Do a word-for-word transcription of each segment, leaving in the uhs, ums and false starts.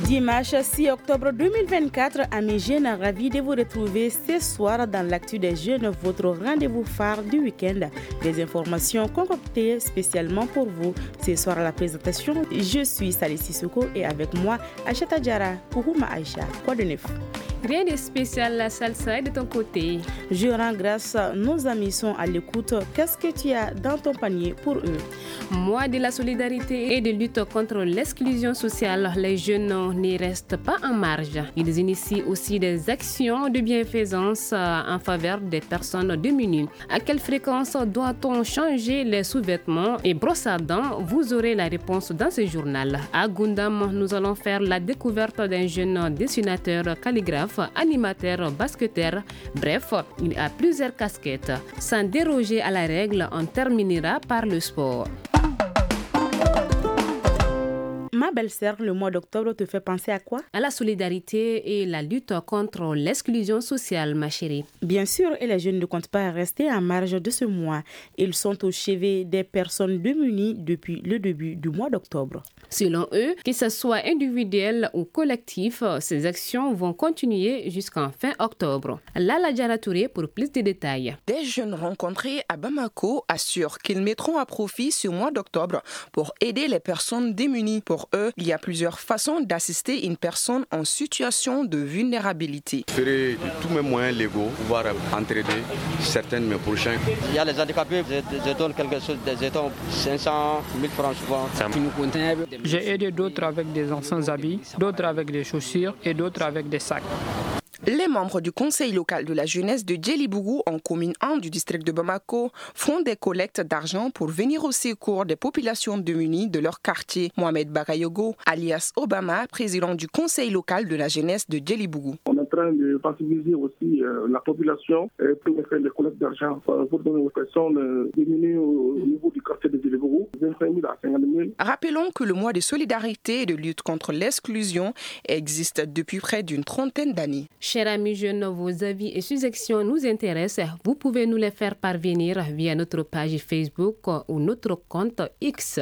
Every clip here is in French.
Dimanche six octobre deux mille vingt-quatre, amis jeunes, ravis de vous retrouver ce soir dans l'actu des jeunes, votre rendez-vous phare du week-end. Des informations concoctées spécialement pour vous. Ce soir à la présentation, je suis Salih Sissoko et avec moi, Achata Diara, Kourouma Aïcha. Quoi de neuf? Rien de spécial, la salsa est de ton côté. Je rends grâce, nos amis sont à l'écoute. Qu'est-ce que tu as dans ton panier pour eux? Moi, de la solidarité et de lutte contre l'exclusion sociale, les jeunes n'y restent pas en marge. Ils initient aussi des actions de bienfaisance en faveur des personnes démunies. À quelle fréquence doit-on changer les sous-vêtements et brosses à dents? Vous aurez la réponse dans ce journal. À Gundam, nous allons faire la découverte d'un jeune dessinateur calligraphe, animateur, basketteur, bref, il a plusieurs casquettes. Sans déroger à la règle, on terminera par le sport. Ma belle-sœur, le mois d'octobre te fait penser à quoi? À la solidarité et la lutte contre l'exclusion sociale, ma chérie. Bien sûr, et les jeunes ne comptent pas rester en marge de ce mois. Ils sont au chevet des personnes démunies depuis le début du mois d'octobre. Selon eux, que ce soit individuel ou collectif, ces actions vont continuer jusqu'en fin octobre. Lala Diara Touré pour plus de détails. Des jeunes rencontrés à Bamako assurent qu'ils mettront à profit ce mois d'octobre pour aider les personnes démunies. Pour eux, il y a plusieurs façons d'assister une personne en situation de vulnérabilité. Je ferai de tous mes moyens légaux pour pouvoir entraider certains de mes prochains. Il y a les handicapés, je, je donne quelque chose, je donne cinq cent mille francs souvent. J'ai aidé d'autres avec des anciens habits, d'autres avec des chaussures et d'autres avec des sacs. Les membres du conseil local de la jeunesse de Djelibougou en commune un du district de Bamako font des collectes d'argent pour venir au secours des populations démunies de leur quartier. Mohamed Bagayogo, alias Obama, président du conseil local de la jeunesse de Djelibougou. On est en train de sensibiliser aussi euh, la population euh, pour faire des collectes d'argent euh, pour donner aux personnes euh, démunies au, au niveau du quartier de Djelibougou, vingt-cinq mille à cinquante mille. Rappelons que le mois de solidarité et de lutte contre l'exclusion existe depuis près d'une trentaine d'années. Chers amis jeunes, vos avis et suggestions nous intéressent. Vous pouvez nous les faire parvenir via notre page Facebook ou notre compte X.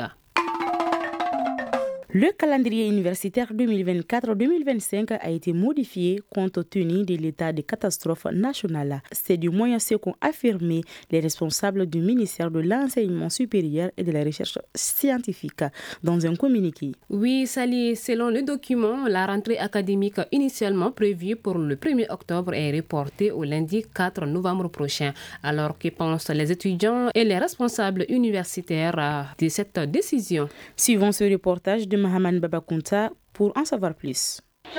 Le calendrier universitaire deux mille vingt-quatre deux mille vingt-cinq a été modifié compte tenu de l'état de catastrophe nationale. C'est du moins ce qu'ont affirmé les responsables du ministère de l'Enseignement supérieur et de la Recherche scientifique dans un communiqué. Oui, Sali, selon le document, la rentrée académique initialement prévue pour le premier octobre est reportée au lundi quatre novembre prochain. Alors que pensent les étudiants et les responsables universitaires de cette décision? Suivons ce reportage de Mahaman Babakunta pour en savoir plus.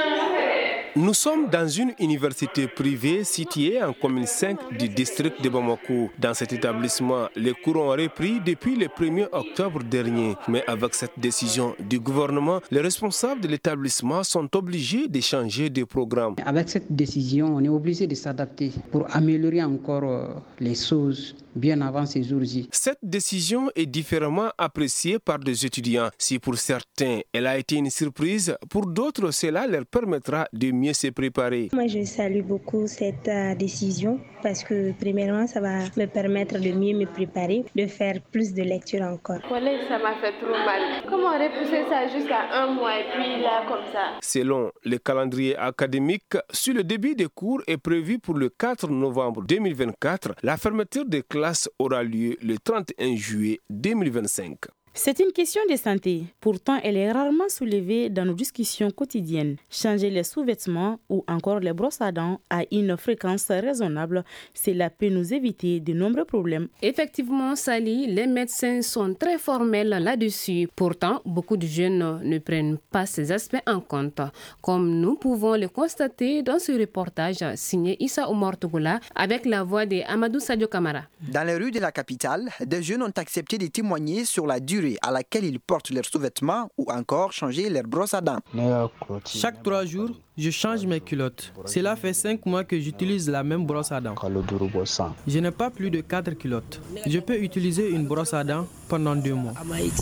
Nous sommes dans une université privée située en commune cinq du district de Bamako. Dans cet établissement, les cours ont repris depuis le premier octobre dernier. Mais avec cette décision du gouvernement, les responsables de l'établissement sont obligés de changer de programme. Avec cette décision, on est obligé de s'adapter pour améliorer encore les choses bien avant ces jours-ci. Cette décision est différemment appréciée par des étudiants. Si pour certains, elle a été une surprise, pour d'autres, cela leur permettra de mieux se préparer. Moi, je salue beaucoup cette euh, décision parce que, premièrement, ça va me permettre de mieux me préparer, de faire plus de lecture encore. Collège, ça m'a fait trop mal. Comment repousser ça jusqu'à un mois et puis là, comme ça? Selon le calendrier académique, si le début des cours est prévu pour le quatre novembre deux mille vingt-quatre, la fermeture des classes aura lieu le trente et un juillet deux mille vingt-cinq. C'est une question de santé. Pourtant, elle est rarement soulevée dans nos discussions quotidiennes. Changer les sous-vêtements ou encore les brosses à dents à une fréquence raisonnable, cela peut nous éviter de nombreux problèmes. Effectivement, Sally, les médecins sont très formels là-dessus. Pourtant, beaucoup de jeunes ne prennent pas ces aspects en compte. Comme nous pouvons le constater dans ce reportage signé Issa Omar Tougoula avec la voix de Amadou Sadio Kamara. Dans les rues de la capitale, des jeunes ont accepté de témoigner sur la durée à laquelle ils portent leurs sous-vêtements ou encore changer leurs brosses à dents. Chaque trois jours, je change mes culottes. Cela fait cinq mois que j'utilise la même brosse à dents. Je n'ai pas plus de quatre culottes. Je peux utiliser une brosse à dents pendant deux mois.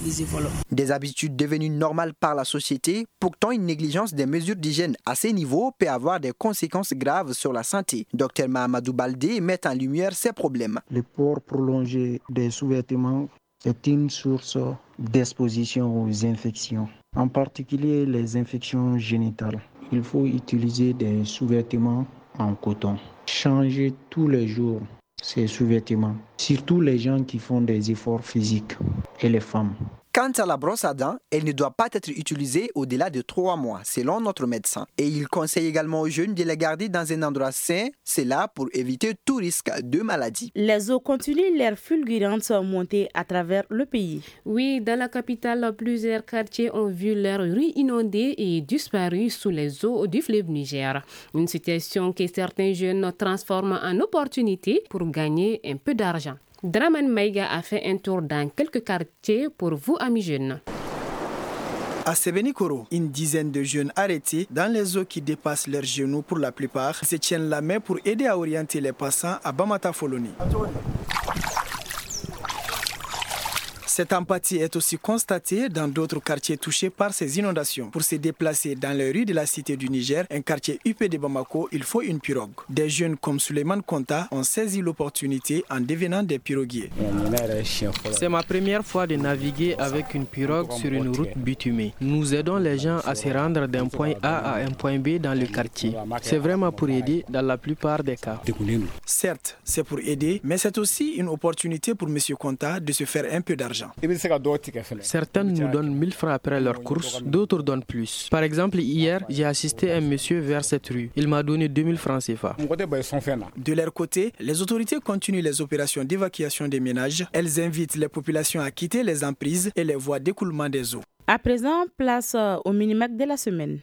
Des habitudes devenues normales par la société, pourtant une négligence des mesures d'hygiène à ces niveaux peut avoir des conséquences graves sur la santé. Docteur Mahamadou Baldé met en lumière ces problèmes. Le port prolongé des sous-vêtements est une source d'exposition aux infections, en particulier les infections génitales. Il faut utiliser des sous-vêtements en coton. Changer tous les jours ces sous-vêtements, surtout les gens qui font des efforts physiques et les femmes. Quant à la brosse à dents, elle ne doit pas être utilisée au-delà de trois mois, selon notre médecin. Et il conseille également aux jeunes de les garder dans un endroit sain, c'est là pour éviter tout risque de maladie. Les eaux continuent leur fulgurante montée à travers le pays. Oui, dans la capitale, plusieurs quartiers ont vu leurs rues inondées et disparues sous les eaux du fleuve Niger. Une situation que certains jeunes transforment en opportunité pour gagner un peu d'argent. Draman Maïga a fait un tour dans quelques quartiers pour vous, amis jeunes. À Sebenikoro, une dizaine de jeunes arrêtés dans les eaux qui dépassent leurs genoux pour la plupart se tiennent la main pour aider à orienter les passants à Bamata Foloni. Cette empathie est aussi constatée dans d'autres quartiers touchés par ces inondations. Pour se déplacer dans les rues de la cité du Niger, un quartier huppé de Bamako, il faut une pirogue. Des jeunes comme Suleiman Konta ont saisi l'opportunité en devenant des piroguiers. C'est ma première fois de naviguer avec une pirogue sur une route bitumée. Nous aidons les gens à se rendre d'un point A à un point B dans le quartier. C'est vraiment pour aider dans la plupart des cas. Certes, c'est pour aider, mais c'est aussi une opportunité pour M. Konta de se faire un peu d'argent. Certaines nous donnent mille francs après leur course, d'autres donnent plus. Par exemple, hier, j'ai assisté un monsieur vers cette rue. Il m'a donné deux mille francs C F A. De leur côté, les autorités continuent les opérations d'évacuation des ménages. Elles invitent les populations à quitter les emprises et les voies d'écoulement des eaux. À présent, place au Minimac de la semaine.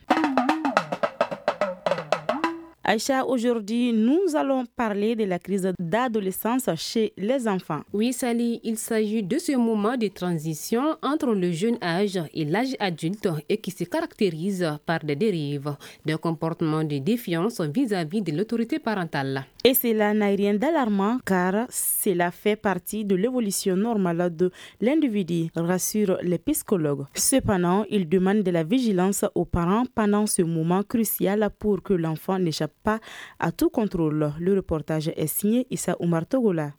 Aïcha, aujourd'hui, nous allons parler de la crise d'adolescence chez les enfants. Oui, Sally, il s'agit de ce moment de transition entre le jeune âge et l'âge adulte et qui se caractérise par des dérives, des comportements de défiance vis-à-vis de l'autorité parentale. Et cela n'a rien d'alarmant car cela fait partie de l'évolution normale de l'individu, rassurent les psychologues. Cependant, ils demandent de la vigilance aux parents pendant ce moment crucial pour que l'enfant n'échappe pas à tout contrôle. Le reportage est signé Issa Oumar Togola.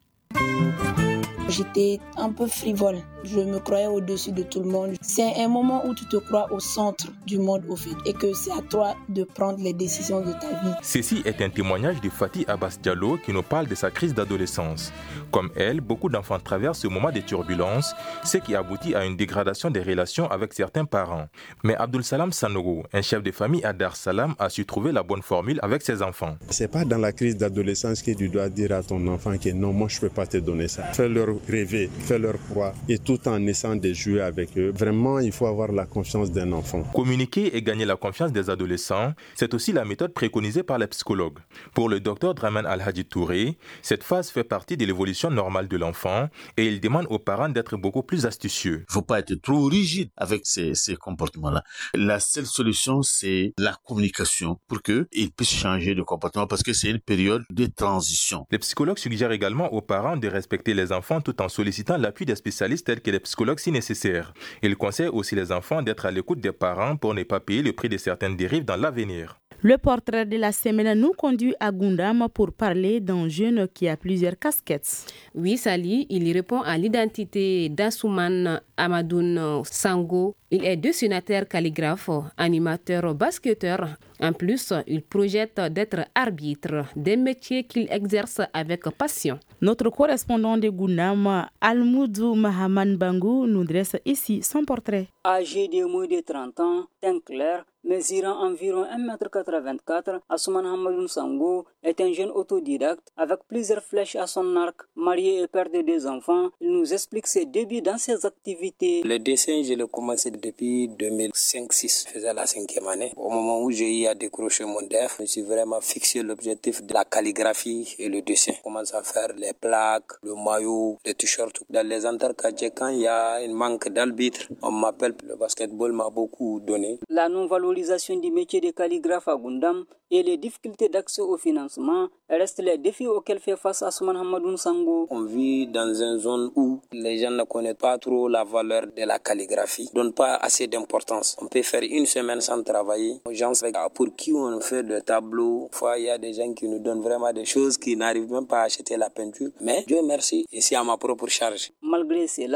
J'étais un peu frivole, je me croyais au-dessus de tout le monde. C'est un moment où tu te crois au centre du monde au fait et que c'est à toi de prendre les décisions de ta vie. Ceci est un témoignage de Fatih Abbas Diallo qui nous parle de sa crise d'adolescence. Comme elle, beaucoup d'enfants traversent ce moment de turbulence, ce qui aboutit à une dégradation des relations avec certains parents. Mais Abdul Salam Sanogo, un chef de famille à Dar Salam, a su trouver la bonne formule avec ses enfants. C'est pas dans la crise d'adolescence que tu dois dire à ton enfant que non, moi je peux pas te donner ça. Fais-leur rêver, fais-leur croire et tout en essayant de jouer avec eux. Vraiment, il faut avoir la confiance d'un enfant. Communiquer et gagner la confiance des adolescents, c'est aussi la méthode préconisée par les psychologues. Pour le docteur Draman Al-Hadi Touré, cette phase fait partie de l'évolution normale de l'enfant et il demande aux parents d'être beaucoup plus astucieux. Il ne faut pas être trop rigide avec ces, ces comportements-là. La seule solution, c'est la communication pour qu'ils puissent changer de comportement parce que c'est une période de transition. Les psychologues suggèrent également aux parents de respecter les enfants tout en sollicitant l'appui des spécialistes tels que les psychologues si nécessaire. Ils conseillent aussi les enfants d'être à l'écoute des parents pour ne pas payer le prix de certaines dérives dans l'avenir. Le portrait de la semaine nous conduit à Gundam pour parler d'un jeune qui a plusieurs casquettes. Oui, Sali, il répond à l'identité d'Assouman Amadoun Sango. Il est dessinateur calligraphe, animateur, basketteur. En plus, il projette d'être arbitre, des métiers qu'il exerce avec passion. Notre correspondant de Gundam, Almoudou Mahaman Bangou, nous dresse ici son portrait. Âgé de moins de trente ans, teint clair, mesurant environ un mètre quatre-vingt-quatre, Assouman Hamadoun Sango est un jeune autodidacte avec plusieurs flèches à son arc. Marié et père de deux enfants, il nous explique ses débuts dans ses activités. Le dessin, je l'ai commencé depuis deux mille cinq deux mille six, je faisais la cinquième année. Au moment où j'ai eu à décrocher mon D E F, je me suis vraiment fixé l'objectif de la calligraphie et le dessin. Je commence à faire les plaques, le maillot, les t-shirts. Dans les interquartiers, quand il y a un manque d'arbitre, on m'appelle. Le basketball m'a beaucoup donné. La non-valorisation du métier de calligraphe à Gundam et les difficultés d'accès au financement restent les défis auxquels fait face Assouman Hamadoun Sango. On vit dans une zone où les gens ne connaissent pas trop la valeur de la calligraphie, ne donnent pas assez d'importance. On peut faire une semaine sans travailler. Les gens pour qui on fait le tableau, fois il y a des gens qui nous donnent vraiment des choses qui n'arrivent même pas à acheter la peinture. Mais Dieu merci, ici à ma propre charge. Malgré cela,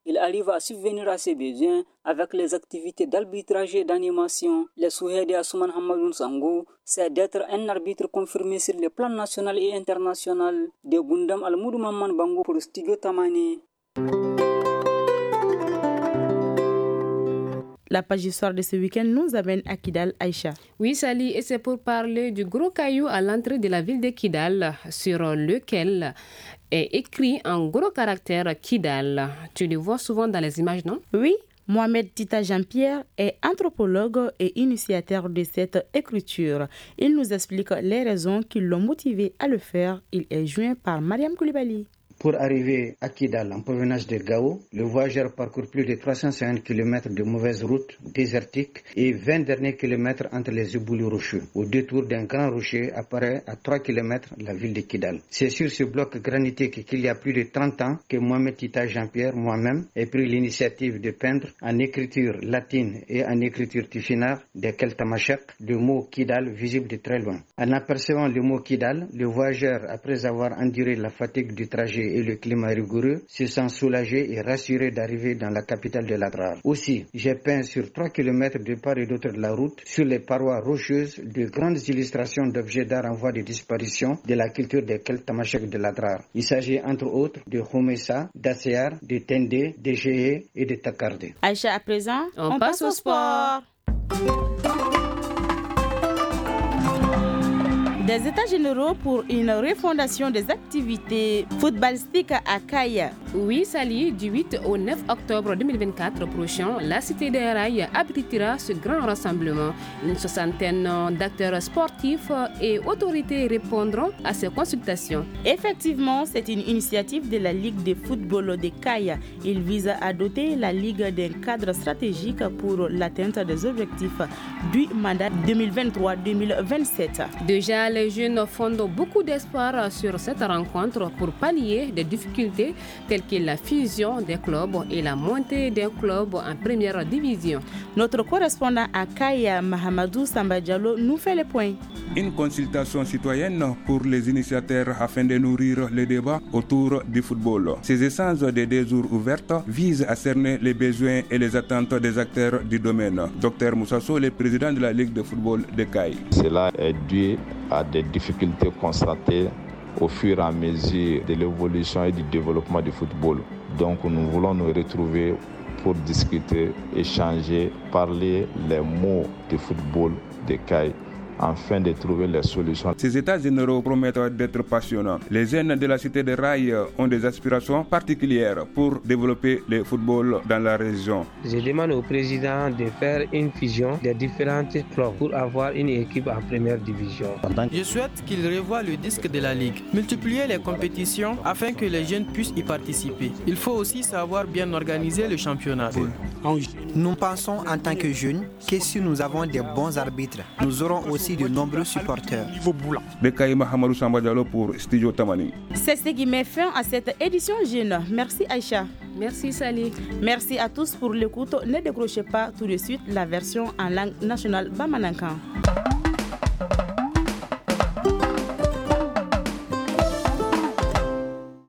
il arrive à subvenir à ses besoins avec les activités d'arbitrage et d'animation. Le souhait de Asuman Hamadoun Sango, c'est d'être un arbitre confirmé sur le plan national et international. De Gundam Al-Moudou Maman Bango pour Studio Tamani. La page histoire de ce week-end nous amène à Kidal, Aïcha. Oui, Sali, et c'est pour parler du gros caillou à l'entrée de la ville de Kidal, sur lequel est écrit en gros caractère Kidal. Tu le vois souvent dans les images, non? Oui. Mohamed Tita Jean-Pierre est anthropologue et initiateur de cette écriture. Il nous explique les raisons qui l'ont motivé à le faire. Il est joint par Mariam Koulibaly. Pour arriver à Kidal en provenance de Gao, le voyageur parcourt plus de trois cent cinquante kilomètres de mauvaises routes désertiques et vingt derniers kilomètres entre les éboulis rocheux. Au détour d'un grand rocher apparaît à trois kilomètres la ville de Kidal. C'est sur ce bloc granitique qu'il y a plus de trente ans que Mohamed Tita Jean-Pierre, moi-même, ai pris l'initiative de peindre en écriture latine et en écriture tifinagh des Keltamachak le mot Kidal visible de très loin. En apercevant le mot Kidal, le voyageur, après avoir enduré la fatigue du trajet et le climat rigoureux, se sent soulagé et rassuré d'arriver dans la capitale de l'Adrar. Aussi, j'ai peint sur trois kilomètres de part et d'autre de la route, sur les parois rocheuses, de grandes illustrations d'objets d'art en voie de disparition de la culture des Keltamachak de l'Adrar. Il s'agit entre autres de Khomessa, d'Assear, de Tendé, de Géé et de Takardé. Aïcha, à présent, on, on passe, passe au sport. Des états généraux pour une refondation des activités footballistiques à Kaya. Oui, Sali, du huit au neuf octobre deux mille vingt-quatre prochain, la Cité des Rails abritera ce grand rassemblement. Une soixantaine d'acteurs sportifs et autorités répondront à ces consultations. Effectivement, c'est une initiative de la Ligue de football de Kaya. Il vise à doter la Ligue d'un cadre stratégique pour l'atteinte des objectifs du mandat deux mille vingt-trois deux mille vingt-sept. Déjà, les jeunes fondent beaucoup d'espoir sur cette rencontre pour pallier des difficultés telles que la fusion des clubs et la montée des clubs en première division. Notre correspondant à Kaya, Mahamadou Samba Diallo, nous fait le point. Une consultation citoyenne pour les initiateurs afin de nourrir le débat autour du football. Ces échanges de deux jours ouvertes visent à cerner les besoins et les attentes des acteurs du domaine. Docteur Moussasso, le président de la Ligue de football de Kaya. Cela est dû à des difficultés constatées au fur et à mesure de l'évolution et du développement du football. Donc nous voulons nous retrouver pour discuter, échanger, parler les mots du football de Kaya, afin de trouver les solutions. Ces états généraux promettent d'être passionnants. Les jeunes de la Cité des Rails ont des aspirations particulières pour développer le football dans la région. Je demande au président de faire une fusion des différentes clubs pour avoir une équipe en première division. Je souhaite qu'il revoie le disque de la Ligue, multiplier les compétitions afin que les jeunes puissent y participer. Il faut aussi savoir bien organiser le championnat. Nous pensons en tant que jeunes que si nous avons des bons arbitres, nous aurons aussi de nombreux supporters. Pour Studio Tamani. C'est ce qui met fin à cette édition jeune. Merci Aïcha. Merci Sali. Merci à tous pour l'écoute. Ne décrochez pas tout de suite la version en langue nationale Bamanankan.